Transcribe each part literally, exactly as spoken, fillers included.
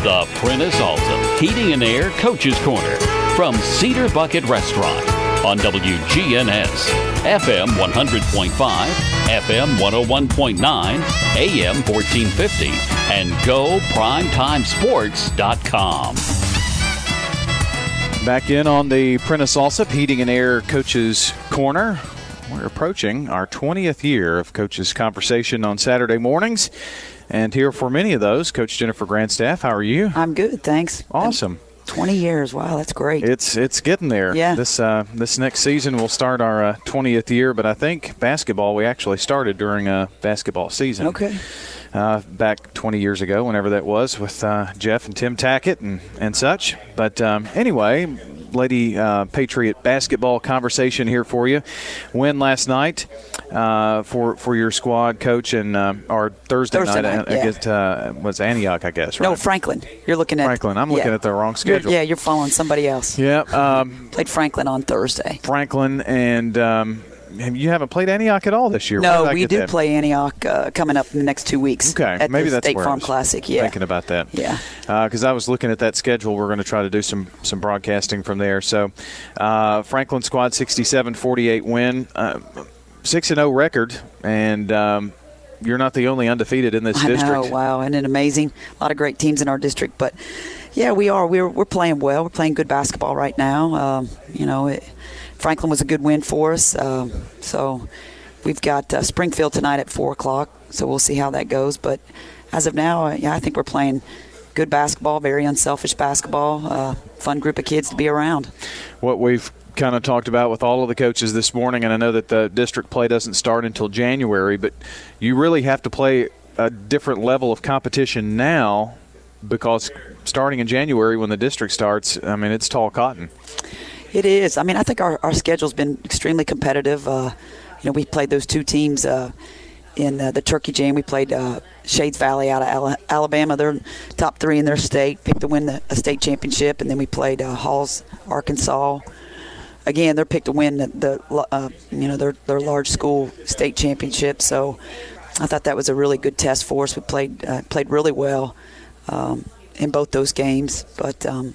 The Prentice Alsop Heating and Air Coach's Corner from Cedar Bucket Restaurant on W G N S, F M one hundred point five, F M one oh one point nine, A M fourteen fifty, and go primetime sports dot com. Back in on the Prentice Alsop Heating and Air Coach's Corner. We're approaching our twentieth year of Coach's Conversation on Saturday mornings. And here for many of those, Coach Jennifer Grandstaff, how are you? I'm good, thanks. Awesome. twenty years, wow, that's great. It's it's getting there. Yeah. This uh, this next season we'll start our uh, twentieth year, but I think basketball, we actually started during a basketball season. Okay. Uh, back twenty years ago, whenever that was, with uh, Jeff and Tim Tackett and, and such. But um, anyway, Lady uh, Patriot basketball conversation here for you. Win last night uh, for for your squad, Coach, and uh, our Thursday, Thursday night, night I yeah. guess, uh, was Antioch, I guess, right? No, Franklin. You're looking at Franklin. I'm looking yeah. at the wrong schedule. You're, yeah, you're following somebody else. Yeah. Um, Played Franklin on Thursday. Franklin and um, you haven't played Antioch at all this year. No, we do that? play Antioch uh, coming up in the next two weeks. Okay, at maybe the that's State where Farm I was Classic. Yeah, thinking about that. Yeah, because uh, I was looking at that schedule. We're going to try to do some some broadcasting from there. So, uh, Franklin squad sixty-seven forty-eight win, uh, six and zero record, and um, you're not the only undefeated in this I district. know, wow, and an amazing, a lot of great teams in our district, but. Yeah, we are. We're we're playing well. We're playing good basketball right now. Um, you know, it, Franklin was a good win for us. Um, so we've got uh, Springfield tonight at four o'clock. So we'll see how that goes. But as of now, uh, yeah, I think we're playing good basketball, very unselfish basketball. Uh, fun group of kids to be around. What we've kind of talked about with all of the coaches this morning, and I know that the district play doesn't start until January, but you really have to play a different level of competition now. Because starting in January when the district starts, I mean, it's tall cotton. It is. I mean, I think our, our schedule's been extremely competitive. Uh, you know, we played those two teams uh, in uh, the Turkey Jam. We played uh, Shades Valley out of Alabama. They're top three in their state, picked to win the a state championship. And then we played uh, Halls, Arkansas. Again, they're picked to win the, the uh, you know, their, their large school state championship. So I thought that was a really good test for us. We played uh, played really well. Um, in both those games, but um,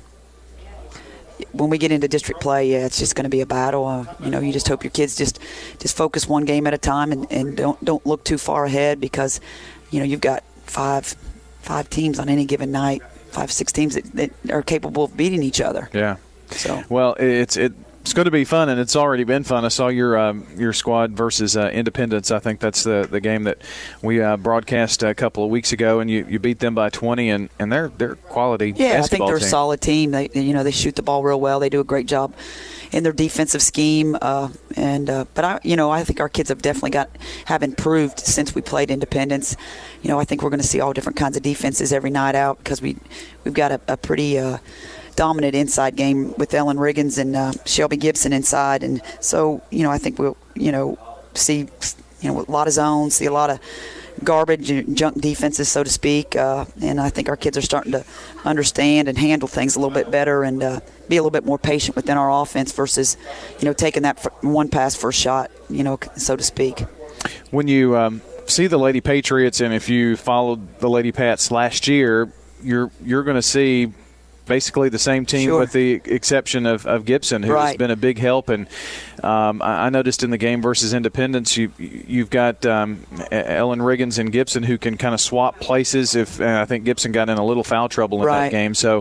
when we get into district play, yeah, it's just going to be a battle. Uh, you know, you just hope your kids just just focus one game at a time and, and don't don't look too far ahead because, you know, you've got five five teams on any given night, five six teams that, that are capable of beating each other. Yeah. So well, it's it. It's going to be fun, and it's already been fun. I saw your um, your squad versus uh, Independence. I think that's the, the game that we uh, broadcast a couple of weeks ago, and you, you beat them by twenty, and, and they're they're quality yeah, basketball I think they're team. a solid team. They you know they shoot the ball real well. They do a great job in their defensive scheme, uh, and uh, but I you know I think our kids have definitely got have improved since we played Independence. You know I think we're going to see all different kinds of defenses every night out because we we've got a, a pretty. Uh, dominant inside game with Ellen Riggins and uh, Shelby Gibson inside, and so you know I think we'll you know see you know a lot of zones, see a lot of garbage and junk defenses, so to speak, uh, and I think our kids are starting to understand and handle things a little bit better and uh, be a little bit more patient within our offense versus you know taking that one pass first shot, you know so to speak. When you um, see the Lady Patriots, and if you followed the Lady Pats last year, you're you're going to see basically the same team sure. with the exception of, of Gibson, who right. has been a big help. And um, I, I noticed in the game versus Independence, you, you've got um, Ellen Riggins and Gibson who can kind of swap places. If and I think Gibson got in a little foul trouble in right. that game. So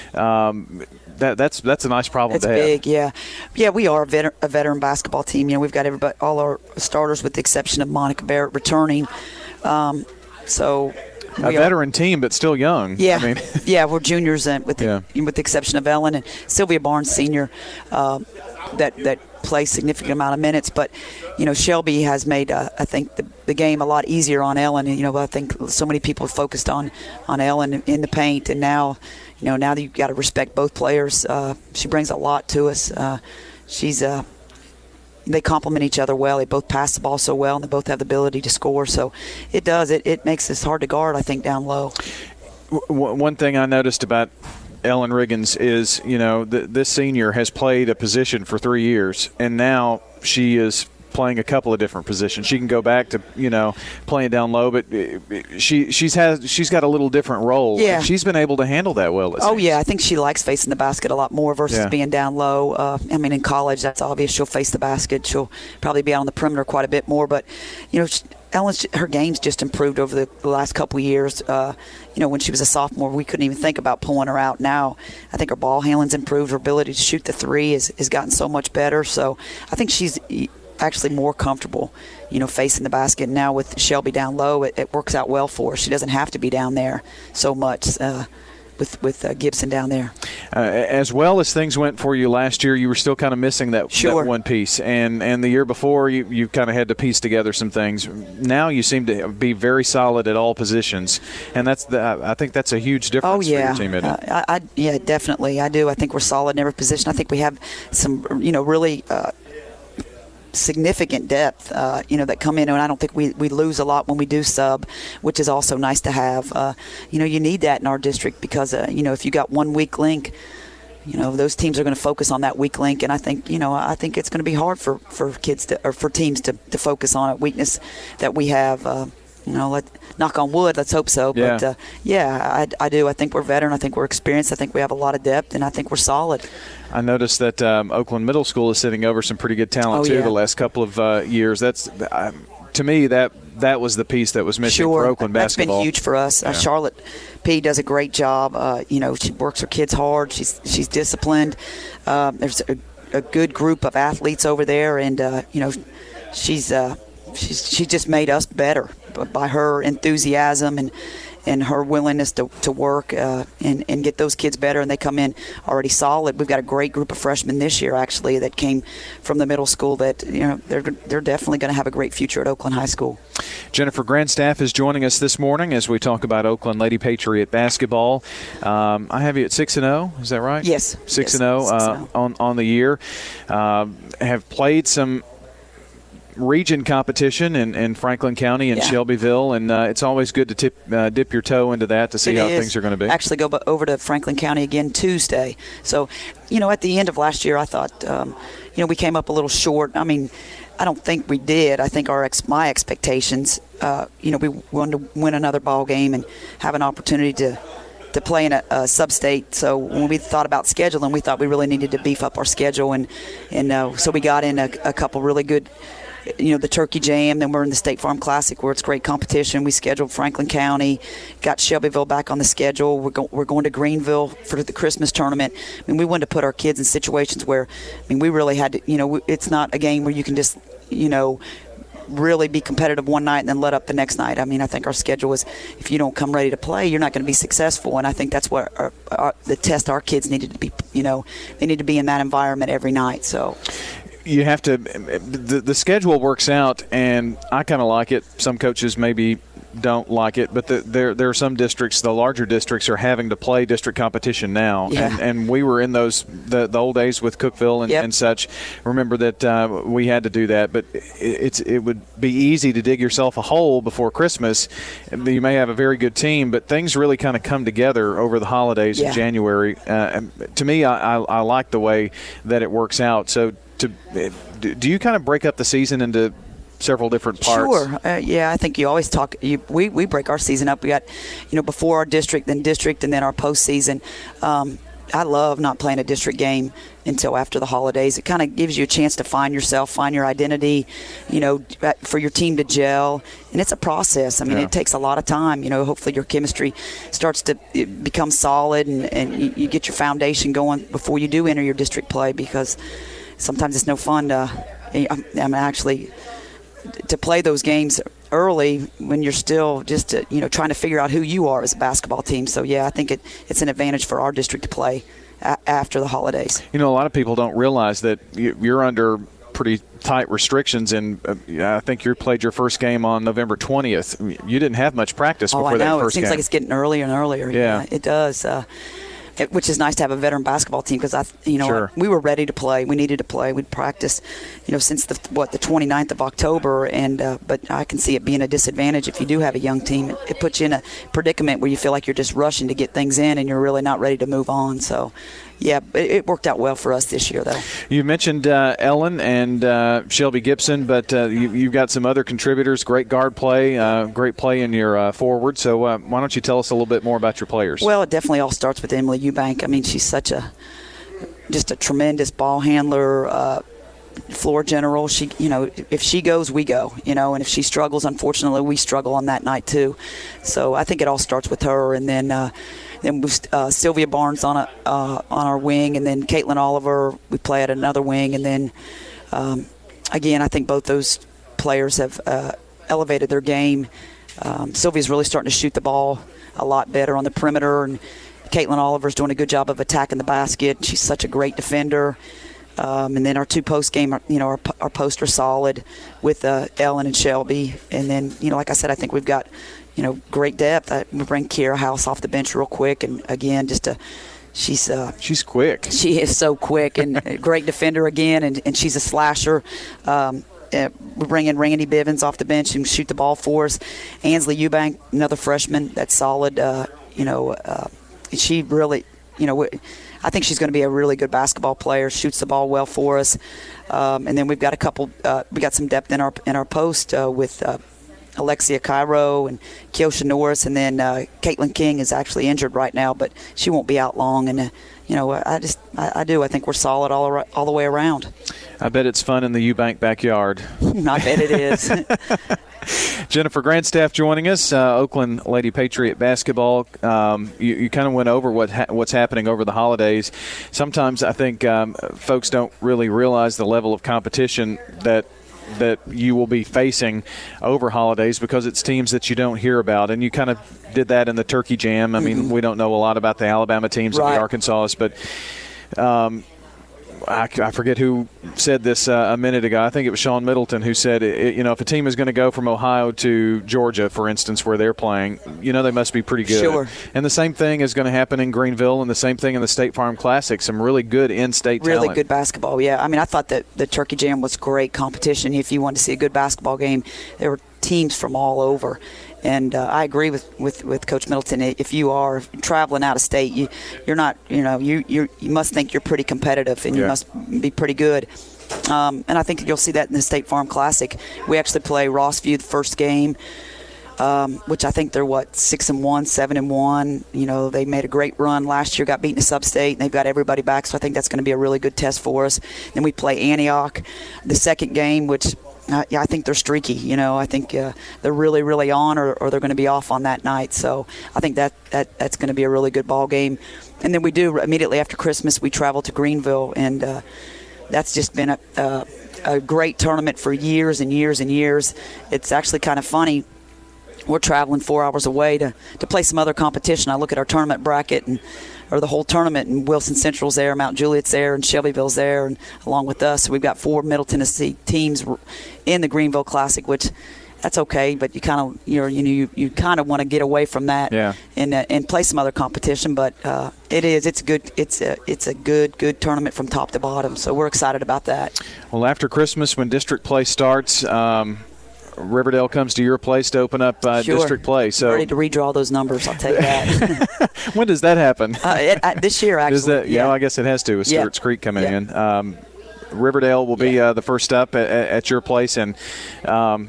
um, that, that's that's a nice problem it's to have. It's big, yeah. Yeah, we are a veteran, a veteran basketball team. You know, we've got everybody, all our starters with the exception of Monica Barrett returning. Um, so – A veteran team, but still young. Yeah, I mean. yeah, we're juniors, and with the, yeah. with the exception of Ellen and Sylvia Barnes, senior, uh, that that play significant amount of minutes. But you know, Shelby has made uh, I think the, the game a lot easier on Ellen. And, you know, I think so many people focused on on Ellen in the paint, and now, you know, now that you've got to respect both players. Uh, she brings a lot to us. Uh, she's a uh, They complement each other well. They both pass the ball so well, and they both have the ability to score. So it does. It, it makes us hard to guard, I think, down low. One thing I noticed about Ellen Riggins is, you know, th- this senior has played a position for three years, and now she is playing a couple of different positions. She can go back to, you know, playing down low, but she she's has she's got a little different role. Yeah. And she's been able to handle that well. Oh, yeah. I think she likes facing the basket a lot more versus Yeah. being down low. Uh, I mean, in college, that's obvious. She'll face the basket. She'll probably be out on the perimeter quite a bit more. But, you know, she, Ellen's, her game's just improved over the, the last couple of years. Uh, you know, when she was a sophomore, we couldn't even think about pulling her out. Now, I think her ball handling's improved. Her ability to shoot the three has, has gotten so much better. So I think she's actually more comfortable, you know, facing the basket. Now with Shelby down low, it, it works out well for her. She doesn't have to be down there so much. Uh, with with uh, Gibson down there. Uh, as well as things went for you last year, you were still kind of missing that, sure. that one piece. And and the year before, you, you kind of had to piece together some things. Now you seem to be very solid at all positions. And that's the, I think that's a huge difference oh, yeah. for your team, isn't it? Uh, I, I, yeah, definitely. I do. I think we're solid in every position. I think we have some, you know, really uh, – significant depth, uh, you know, that come in, and I don't think we, we lose a lot when we do sub, which is also nice to have. Uh, you know, you need that in our district because, uh, you know, if you got one weak link, you know, those teams are going to focus on that weak link, and I think, you know, I think it's going to be hard for, for kids to, or for teams to, to focus on a weakness that we have. Uh, you know, let knock on wood, let's hope so. Yeah. But, uh, yeah, I, I do. I think we're veteran. I think we're experienced. I think we have a lot of depth, and I think we're solid. I noticed that um, Oakland Middle School is sitting over some pretty good talent, oh, too, yeah. the last couple of uh, years. That's uh, to me, that that was the piece that was missing sure. for Oakland basketball. That's been huge for us. Yeah. Uh, Charlotte P. does a great job. Uh, you know, she works her kids hard. She's she's disciplined. Um, there's a, a good group of athletes over there, and, uh, you know, she's uh, she's she just made us better by her enthusiasm and and her willingness to, to work uh, and, and get those kids better, and they come in already solid. We've got a great group of freshmen this year, actually, that came from the middle school that, you know, they're they're definitely going to have a great future at Oakland High School. Jennifer Grandstaff is joining us this morning as we talk about Oakland Lady Patriot basketball. Um, I have you at six and zero. Is that right? Yes. Six yes. and zero uh, on on the year. Uh, have played some region competition in, in Franklin County and yeah. Shelbyville, and uh, it's always good to tip, uh, dip your toe into that to see it how is. things are going to be. Actually go over to Franklin County again Tuesday. So, you know, at the end of last year, I thought, um, you know, we came up a little short. I mean, I don't think we did. I think our ex- my expectations, uh, you know, we wanted to win another ball game and have an opportunity to to play in a, a sub-state. So when we thought about scheduling, we thought we really needed to beef up our schedule, and and uh, so we got in a, a couple really good. You know, the Turkey Jam, then we're in the State Farm Classic where it's great competition. We scheduled Franklin County, got Shelbyville back on the schedule. We're, go- we're going to Greenville for the Christmas tournament. I mean, we wanted to put our kids in situations where, I mean, we really had to, you know, it's not a game where you can just, you know, really be competitive one night and then let up the next night. I mean, I think our schedule is, if you don't come ready to play, you're not going to be successful. And I think that's what our, our, the test our kids needed to be, you know, they need to be in that environment every night. So you have to the, the schedule works out, and I kind of like it. Some coaches maybe don't like it, but the, there there are some districts, the larger districts, are having to play district competition now, yeah. and and we were in those the, the old days with Cookeville and, yep. and such. Remember that uh, we had to do that, but it, it's it would be easy to dig yourself a hole before Christmas. You may have a very good team, but things really kind of come together over the holidays yeah. in January. Uh, to me, I, I, I like the way that it works out. So. To, do you kind of break up the season into several different parts? Sure. Uh, yeah, I think you always talk. You, we we break our season up. We got, you know, before our district, then district, and then our postseason. Um, I love not playing a district game until after the holidays. It kind of gives you a chance to find yourself, find your identity, you know, for your team to gel. And it's a process. I mean, yeah. it takes a lot of time. You know, hopefully your chemistry starts to become solid, and, and you, you get your foundation going before you do enter your district play, because sometimes it's no fun to, I mean, actually, to play those games early when you're still just, uh, you know, trying to figure out who you are as a basketball team. So, yeah, I think it, it's an advantage for our district to play a- after the holidays. You know, a lot of people don't realize that you're under pretty tight restrictions, and uh, I think you played your first game on November twentieth. You didn't have much practice oh, before I know. that first game. It seems like it's getting earlier and earlier. Yeah. yeah it does. Uh, It, which is nice to have a veteran basketball team, because I, you know, sure. we were ready to play. We needed to play. We'd practiced, you know, since the what the twenty-ninth of October, and uh, but I can see it being a disadvantage if you do have a young team. It, it puts you in a predicament where you feel like you're just rushing to get things in, and you're really not ready to move on. So, yeah, it, it worked out well for us this year, though. You mentioned uh, Ellen and uh, Shelby Gibson, but uh, you, you've got some other contributors. Great guard play, uh, great play in your uh, forward. So uh, why don't you tell us a little bit more about your players? Well, it definitely all starts with Emily Eubank. I mean, she's such a just a tremendous ball handler, uh, floor general. She, you know, if she goes, we go. You know, and if she struggles, unfortunately, we struggle on that night too. So I think it all starts with her, and then. Uh, Then uh, Sylvia Barnes on a uh, on our wing, and then Caitlin Oliver, we play at another wing. And then, um, again, I think both those players have uh, elevated their game. Um, Sylvia's really starting to shoot the ball a lot better on the perimeter, and Caitlin Oliver's doing a good job of attacking the basket. She's such a great defender. Um, and then our two post game, you know, our, our posts are solid with uh, Ellen and Shelby. And then, you know, like I said, I think we've got, you know, great depth. I, we bring Kiera House off the bench real quick, and again, just a she's uh, she's quick. She is so quick and a great defender again, and, and she's a slasher. Um, uh, we bring in Randy Bivens off the bench and shoot the ball for us. Ansley Eubank, another freshman that's solid. Uh, you know, uh, she really, you know. I think she's going to be a really good basketball player. Shoots the ball well for us, um, and then we've got a couple. Uh, we got some depth in our in our post uh, with uh, Alexia Cairo and Kiosha Norris, and then uh, Caitlin King is actually injured right now, but she won't be out long. And uh, you know, I just I, I do. I think we're solid all ar- all the way around. I bet it's fun in the Eubank backyard. I bet it is. Jennifer Grandstaff joining us, uh, Oakland Lady Patriot basketball. Um, you you kind of went over what ha- what's happening over the holidays. Sometimes I think um, folks don't really realize the level of competition that that you will be facing over holidays because it's teams that you don't hear about. And you kind of did that in the Turkey Jam. I mean, mm-hmm. we don't know a lot about the Alabama teams right. and the Arkansas, but um, I, I forget who said this uh, a minute ago. I think it was Sean Middleton who said, it, you know, if a team is going to go from Ohio to Georgia, for instance, where they're playing, you know, they must be pretty good. Sure. And the same thing is going to happen in Greenville, and the same thing in the State Farm Classic. Some really good in-state really talent. Good basketball, yeah. I mean, I thought that the Turkey Jam was great competition. If you wanted to see a good basketball game, there were teams from all over. And uh, I agree with, with, with Coach Middleton. If you are traveling out of state, you you're not you know you you you must think you're pretty competitive and you yeah. must be pretty good. Um, and I think you'll see that in the State Farm Classic. We actually play Rossview the first game, um, which I think they're what six and one, seven and one. You know, they made a great run last year, got beaten to Sub-State, and they've got everybody back. So I think that's going to be a really good test for us. Then we play Antioch, the second game, which. Uh, yeah, I think they're streaky. You know, I think uh, they're really, really on, or, or they're going to be off on that night. So I think that, that that's going to be a really good ball game. And then we do immediately after Christmas, we travel to Greenville, and uh, that's just been a, uh, a great tournament for years and years and years. It's actually kind of funny. We're traveling four hours away to, to play some other competition. I look at our tournament bracket and or the whole tournament, and Wilson Central's there, Mount Juliet's there, and Shelbyville's there, and along with us. So we've got four Middle Tennessee teams in the Greenville Classic, which that's okay, but you kind of you're you know you, you kind of want to get away from that yeah. and uh, and play some other competition. But uh, it is it's good it's a it's a good good tournament from top to bottom. So we're excited about that. Well, after Christmas, when district play starts. Um Riverdale comes to your place to open up uh, sure. district play. So ready to redraw those numbers, I'll tell you that. When does that happen? Uh, it, uh, this year, actually. Does that, yeah, yeah, I guess it has to with yeah. Stewart's Creek coming yeah. in. Um, Riverdale will be yeah. uh, the first up at, at your place, and um,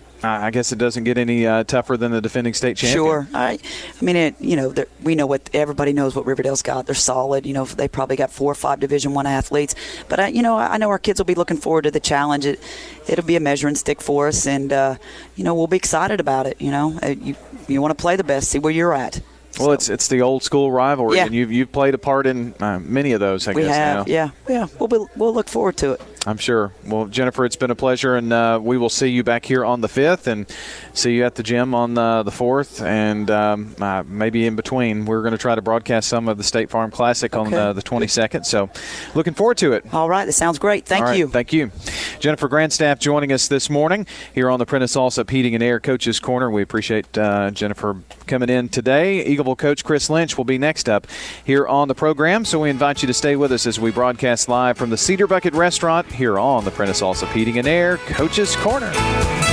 I guess it doesn't get any uh, tougher than the defending state champion. Sure. I, I mean, it, you know, we know what everybody knows what Riverdale's got. They're solid. You know, they probably got four or five Division One athletes. But I, you know, I know our kids will be looking forward to the challenge. It, it'll be a measuring stick for us, and uh, you know, we'll be excited about it. You know, you you want to play the best, see where you're at. Well, so. it's it's the old school rivalry, yeah. and you've you've played a part in uh, many of those. I we guess have, now. yeah, yeah. We'll be, we'll look forward to it. I'm sure. Well, Jennifer, it's been a pleasure, and uh, we will see you back here on the fifth and see you at the gym on uh, the fourth, and um, uh, maybe in between. We're going to try to broadcast some of the State Farm Classic okay. on uh, the twenty-second, so looking forward to it. All right. That sounds great. Thank right, you. Thank you. Jennifer Grandstaff joining us this morning here on the Prentice Allsup Heating and Air Coaches Corner. We appreciate uh, Jennifer coming in today. Eagleville coach Chris Lynch will be next up here on the program, so we invite you to stay with us as we broadcast live from the Cedar Bucket Restaurant here on the Prentice Allsup Heating and Air Coaches Corner.